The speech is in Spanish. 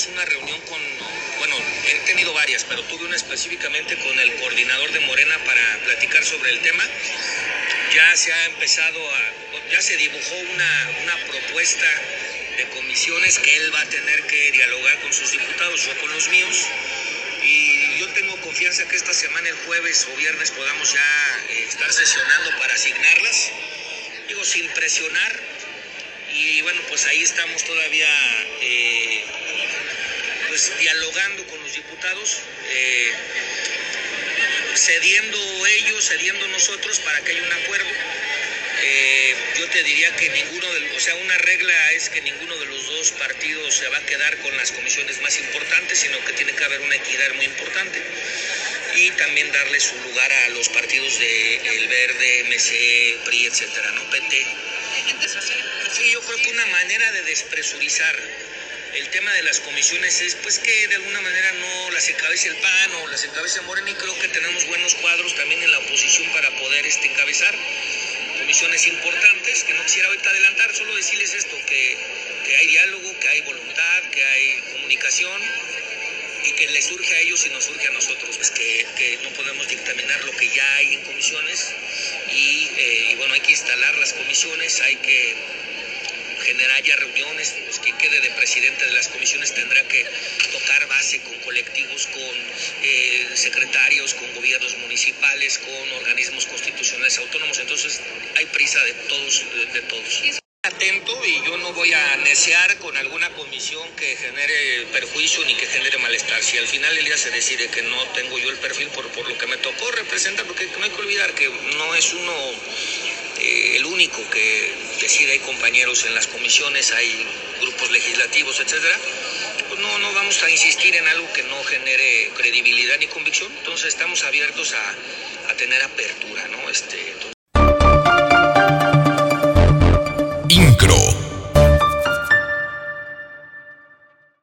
tuvimos una reunión bueno, he tenido varias, pero tuve una específicamente con el coordinador de Morena para platicar sobre el tema. Ya se ha ya se dibujó una propuesta de comisiones que él va a tener que dialogar con sus diputados, yo con los míos, y yo tengo confianza que esta semana, el jueves o viernes, podamos ya estar sesionando para asignarlas, digo, sin presionar, y bueno, pues ahí estamos todavía pues dialogando con los diputados, cediendo nosotros para que haya un acuerdo. Yo te diría que una regla es que ninguno de los dos partidos se va a quedar con las comisiones más importantes, sino que tiene que haber una equidad muy importante y también darle su lugar a los partidos de El Verde, MC, PRI, etcétera, ¿no? PT. Sí, yo creo que una manera de despresurizar el tema de las comisiones es pues que de alguna manera no las encabece el PAN o las encabece Morena, y creo que tenemos buenos cuadros también en la oposición para poder encabezar comisiones importantes, que no quisiera ahorita adelantar, solo decirles esto, que hay diálogo, que hay voluntad, que hay comunicación y que les surge a ellos y nos surge a nosotros, pues que no podemos dictaminar lo que ya hay en comisiones y bueno, hay que instalar las comisiones, hay que generar ya reuniones, pues quien quede de presidente de las comisiones tendrá que tocar base con colectivos, con secretarios, con gobiernos municipales, con organismos constitucionales autónomos, entonces hay prisa de todos. Atento, y yo no voy a neciar con alguna comisión que genere perjuicio ni que genere malestar. Si al final del día se decide que no tengo yo el perfil por lo que me tocó representar, porque no hay que olvidar que no es uno el único que decide, hay compañeros en las comisiones, hay grupos legislativos, etcétera, pues no vamos a insistir en algo que no genere credibilidad ni convicción, entonces estamos abiertos a tener apertura, ¿no?